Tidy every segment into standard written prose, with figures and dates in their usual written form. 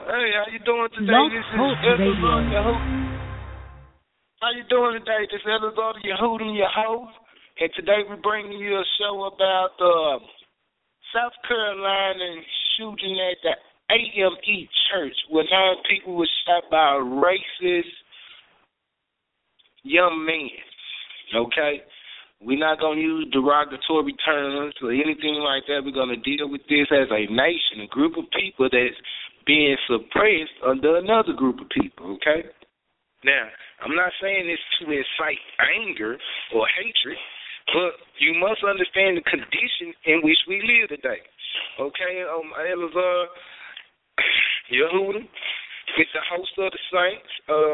Hey, how you doing today? Blog This is Talk Elazar Radio. Yahudim. How you doing today? This is Elazar Yahudim, your host. And today we're bringing you a show about South Carolina shooting at the AME Church where 9 people were shot by a racist young man. Okay? We're not going to use derogatory terms or anything like that. We're going to deal with this as a nation, a group of people that's being suppressed under another group of people, okay? Now, I'm not saying this to incite anger or hatred, but you must understand the condition in which we live today, okay? Elazar Yahudim, with the host of the Saints.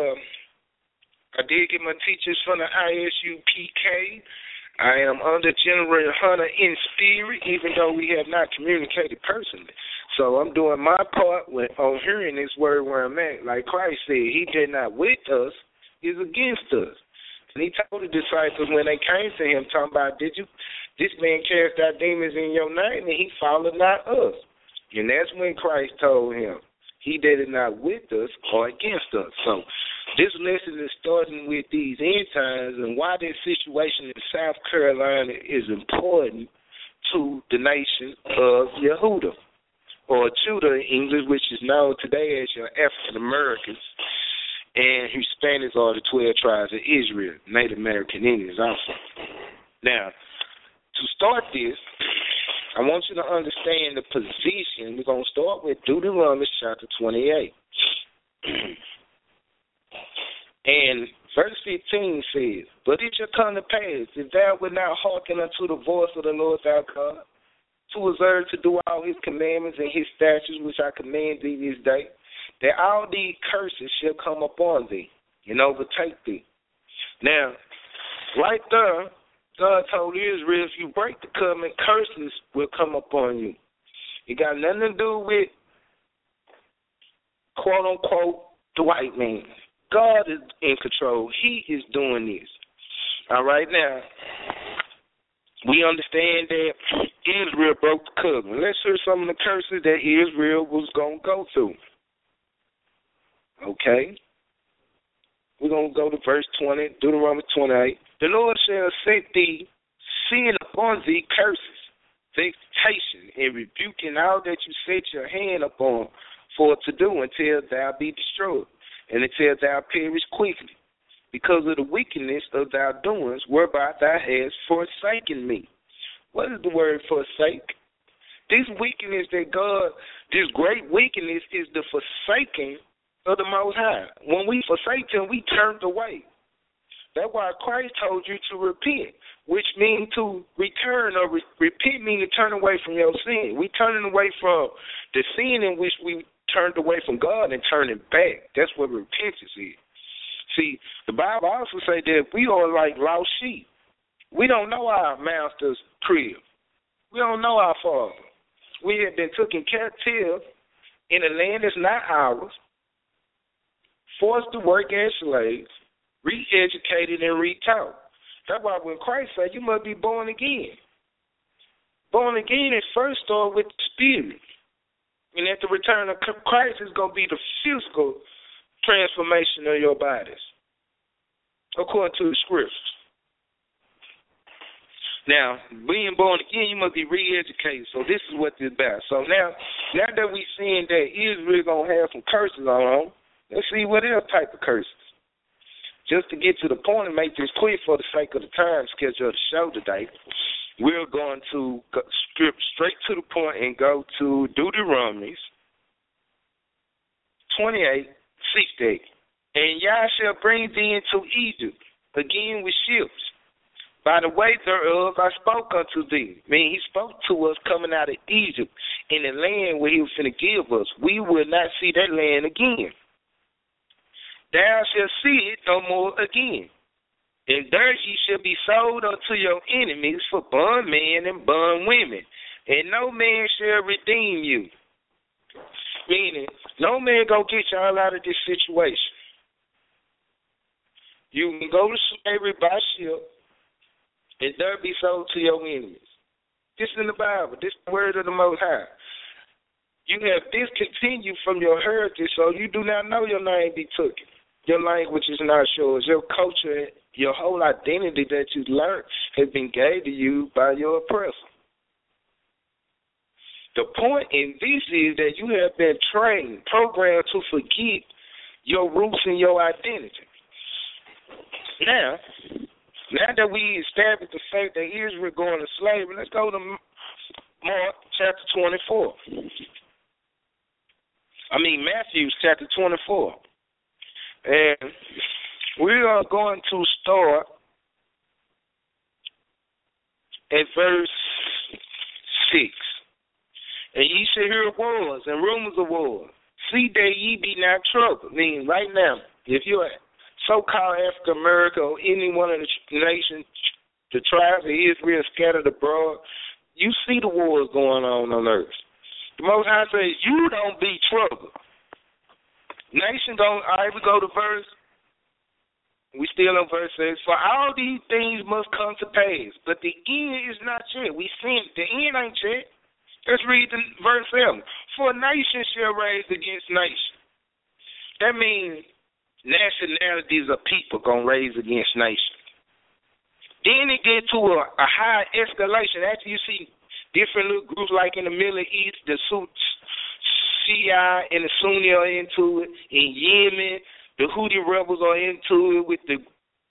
I did get my teachers from the ISUPK. I am under General Hunter in spirit, even though we have not communicated personally. So I'm doing my part on hearing this word where I'm at. Like Christ said, he did not with us, he's against us. And he told the disciples when they came to him, talking about, this man cast out demons in your name, and he followed not us. And that's when Christ told him, he did it not with us or against us. So this lesson is starting with these end times and why this situation in South Carolina is important to the nation of Yehuda, or Judah in English, which is known today as your African Americans, and Hispanics are the 12 tribes of Israel, Native American Indians also. Now, to start this, I want you to understand the position. We're going to start with Deuteronomy chapter 28. And verse 15 says, But it shall come to pass, if thou wilt not hearken unto the voice of the Lord thy God, to observe to do all his commandments and his statutes which I command thee this day, that all these curses shall come upon thee and overtake thee. Now, right there, God told Israel, if you break the covenant, curses will come upon you. It got nothing to do with, quote-unquote, the white man. God is in control. He is doing this. All right, now, we understand that Israel broke the covenant. Let's hear some of the curses that Israel was going to go through. Okay? We're going to go to verse 20, Deuteronomy 28. The Lord shall set thee sin upon thee curses, vexation, and rebuking all that you set your hand upon for to do until thou be destroyed, and until thou perish quickly, because of the wickedness of thy doings, whereby thou hast forsaken me. What is the word forsake? This wickedness that God, this great wickedness is the forsaking of the Most High. When we forsake him, we turned away. That's why Christ told you to repent, which means to return, or repent means to turn away from your sin. We turning away from the sin in which we turned away from God and turning back. That's what repentance is. See, the Bible also says that we are like lost sheep. We don't know our master's crib. We don't know our Father. We have been taken captive in a land that's not ours, forced to work as slaves, re-educated and re-taught. That's why when Christ said you must be born again. Born again is first start with the Spirit. And at the return of Christ is going to be the physical transformation of your bodies, according to the scriptures. Now, being born again, you must be re-educated. So this is what this is about. So now that we're seeing that Israel going to have some curses on them, let's see what other type of curses. Just to get to the point and make this quick for the sake of the time schedule of the show today, we're going to skip straight to the point and go to Deuteronomy 28:16. And Yah shall bring thee into Egypt again with ships. By the way thereof I spoke unto thee. I mean, he spoke to us coming out of Egypt in the land where he was going to give us. We will not see that land again. Thou shalt see it no more again. And there ye shall be sold unto your enemies for bondmen and bondwomen, and no man shall redeem you. Meaning, no man gonna get y'all out of this situation. You can go to slavery by ship, and there be sold to your enemies. This is in the Bible. This is the word of the Most High. You have discontinued from your heritage, so you do not know your name be taken. Your language is not yours. Your culture, your whole identity that you learned has been gave to you by your oppressor. The point in this is that you have been trained, programmed to forget your roots and your identity. Now that we established the fact that Israel going to slavery, let's go to Mark chapter 24. Matthew chapter 24. And we are going to start at verse 6. And ye shall hear of wars and rumors of wars. See that ye be not troubled. Meaning, right now, if you're so-called African American or any one of the nations, the tribes of Israel scattered abroad, you see the wars going on earth. The Most High says, you don't be troubled. Nation all right, we go to verse, we still on verse 6. For all these things must come to pass, but the end is not yet. We seen the end ain't yet. Let's read the verse 7. For nation shall raise against nation. That means nationalities of people going to raise against nation. Then it get to a high escalation. After you see different little groups like in the Middle East, the Shia and the Sunni are into it. In Yemen, the Houthi rebels are into it with the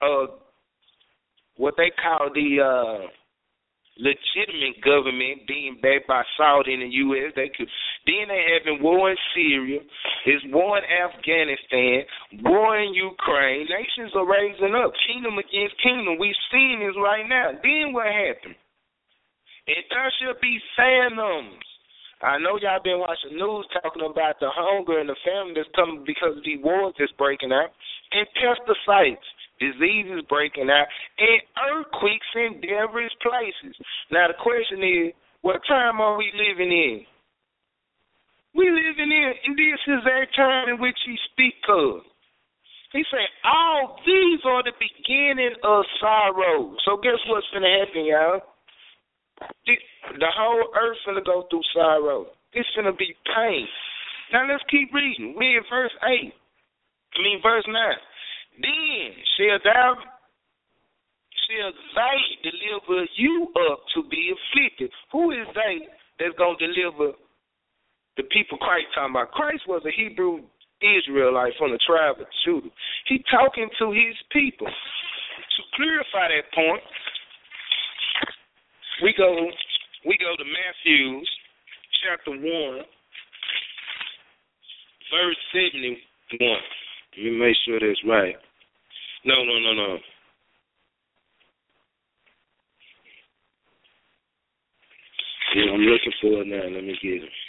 what they call the legitimate government being backed by Saudi and the U.S. Then they having war in Syria, there's war in Afghanistan, war in Ukraine. Nations are raising up, kingdom against kingdom. We've seen this right now. Then what happened? And there shall be famines. I know y'all been watching news talking about the hunger and the famine that's coming because of these wars that's breaking out, and pesticides. Diseases breaking out, and earthquakes in various places. Now, the question is, what time are we living in? We living in this is a time in which he speaks of. He said, all these are the beginning of sorrow. So guess what's going to happen, y'all? The whole earth going to go through sorrow. It's going to be pain. Now, let's keep reading. We're in verse 9. Then shall they deliver you up to be afflicted. Who is they that's going to deliver the people Christ talking about? Christ was a Hebrew Israelite from the tribe of Judah. He talking to his people. To clarify that point, we go to Matthew chapter 1, verse 71. Let me make sure that's right. No. Yeah, I'm looking for it now. Let me get it.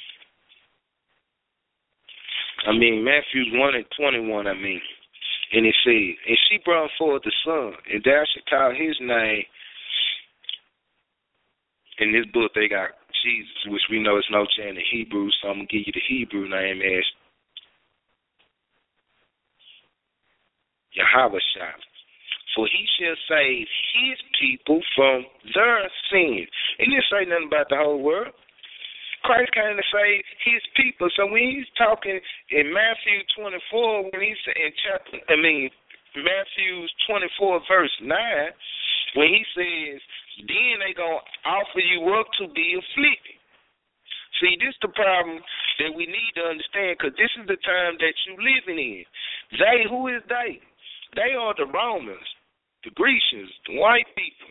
Matthew 1 and 21, And it says, and she brought forth the son, and thou shalt call his name. In this book, they got Jesus, which we know is no change in Hebrew, so I'm going to give you the Hebrew name as Yahushua. For he shall save his people from their sins. He didn't say nothing about the whole world. Christ came to save his people. So when he's talking in Matthew 24, when he said Matthew 24 verse 9, when he says, then they gonna offer you up to be afflicted. See, this is the problem that we need to understand, because this is the time that you're living in. They, who is they? They are the Romans, the Grecians, the white people.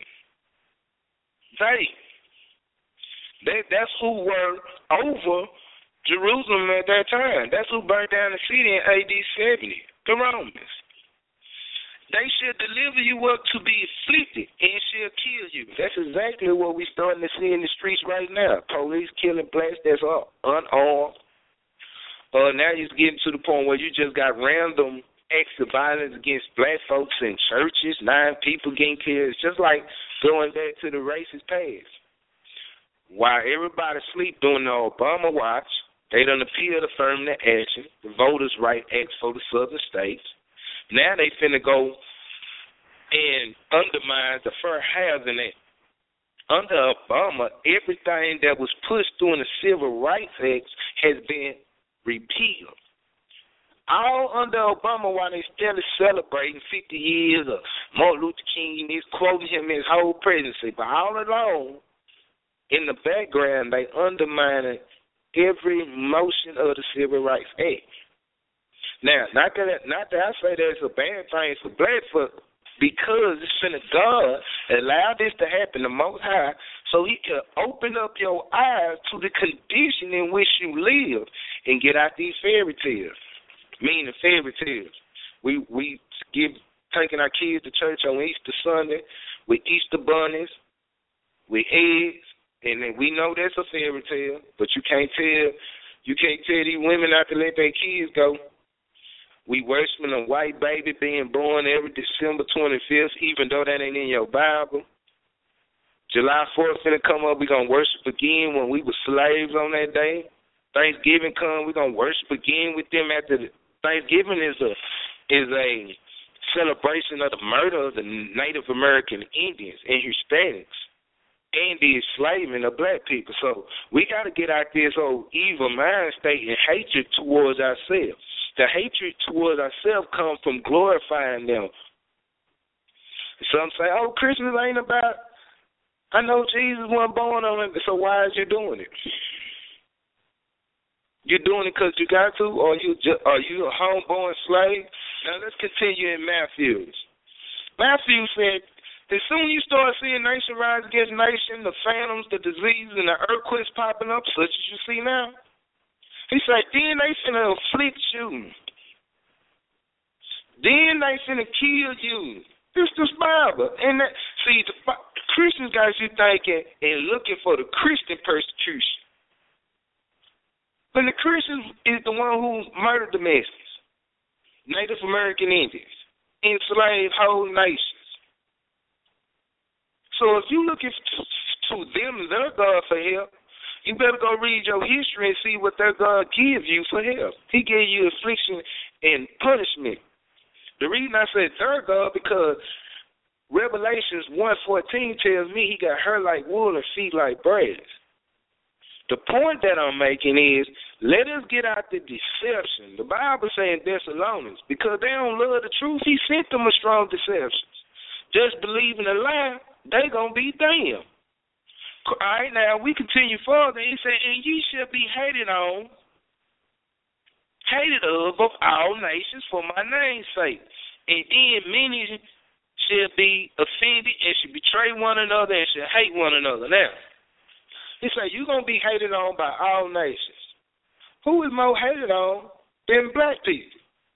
That's who were over Jerusalem at that time. That's who burned down the city in AD 70, the Romans. They shall deliver you up to be afflicted and shall kill you. That's exactly what we're starting to see in the streets right now. Police killing blacks that's unarmed. Now it's getting to the point where you just got random acts of violence against black folks in churches, 9 people getting killed. It's just like going back to the racist past. While everybody sleep during the Obama watch, they done appealed affirmative action, the Voters' Right Act for the southern states. Now they finna go and undermine the Fair Housing Act. Under Obama, everything that was pushed during the Civil Rights Act has been repealed. All under Obama, while they still celebrating 50 years of Martin Luther King, he's quoting him his whole presidency. But all along, in the background, they undermining every motion of the Civil Rights Act. Now, not that I say that's a bad thing for black folk, because it's finna God allow this to happen, the Most High, so He can open up your eyes to the condition in which you live and get out these fairy tales. Meaning fairy tales. We taking our kids to church on Easter Sunday with Easter bunnies, with eggs, and then we know that's a fairy tale, but you can't tell these women not to let their kids go. We worshiping a white baby being born every December 25th, even though that ain't in your Bible. July 4th finna come up, we gonna worship again when we were slaves on that day. Thanksgiving come, we gonna worship again with them after the Thanksgiving is a celebration of the murder of the Native American Indians and Hispanics and the enslavement of black people. So we got to get out this old evil mind state and hatred towards ourselves. The hatred towards ourselves comes from glorifying them. Some say, oh, Christmas ain't about, I know Jesus wasn't born on it, so why is you doing it? You're doing it because you got to, or are you a homeborn slave? Now let's continue in Matthew. Matthew said, as soon as you start seeing nation rise against nation, the phantoms, the diseases, and the earthquakes popping up, such as you see now, he said, then they finna afflict you. Then they finna kill you. This is Bible. And the Christians got you thinking and looking for the Christian persecution. But the Christians is the one who murdered the Mexicans, Native American Indians, enslaved whole nations. So if you looking to them, their God, for help, you better go read your history and see what their God gives you for help. He gave you affliction and punishment. The reason I said their God, because Revelations 1:14 tells me he got hair like wool and feet like brass. The point that I'm making is, let us get out the deception. The Bible saying Thessalonians, because they don't love the truth, he sent them a strong deception. Just believing a lie, they going to be damned. All right, now we continue further. He said, and ye shall be hated of all nations for my name's sake. And then many shall be offended and shall betray one another and shall hate one another. Now, he said, you're going to be hated on by all nations. Who is more hated on than black people?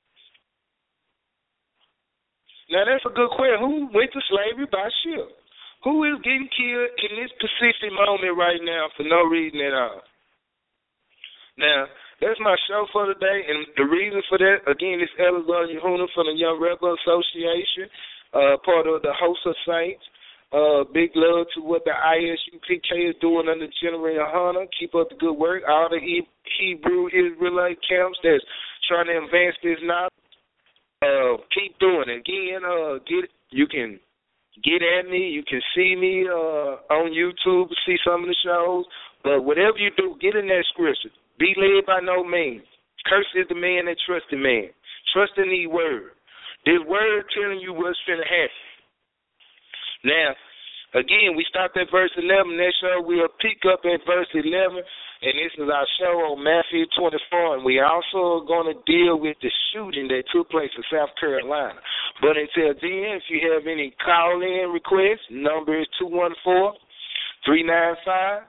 Now, that's a good question. Who went to slavery by ship? Who is getting killed in this specific moment right now for no reason at all? Now, that's my show for today, and the reason for that, again, is Elazar Yehuna from the Young Rebel Association, part of the Host of Saints. Big love to what the ISUPK is doing under General Yehuna. Keep up the good work. All the Hebrew Israelite camps that's trying to advance this knowledge, keep doing it. Again, you can get at me. You can see me on YouTube, see some of the shows. But whatever you do, get in that scripture. Be led by no means. Cursed is the man that trusts in man. Trust in the word. This word telling you what's going to happen. Now, again, we stopped at verse 11. Next show, we'll pick up at verse 11. And this is our show on Matthew 24. And we also are going to deal with the shooting that took place in South Carolina. But until then, if you have any call-in requests, number is 214-395-8906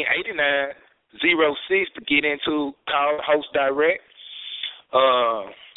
to get into Call Host Direct.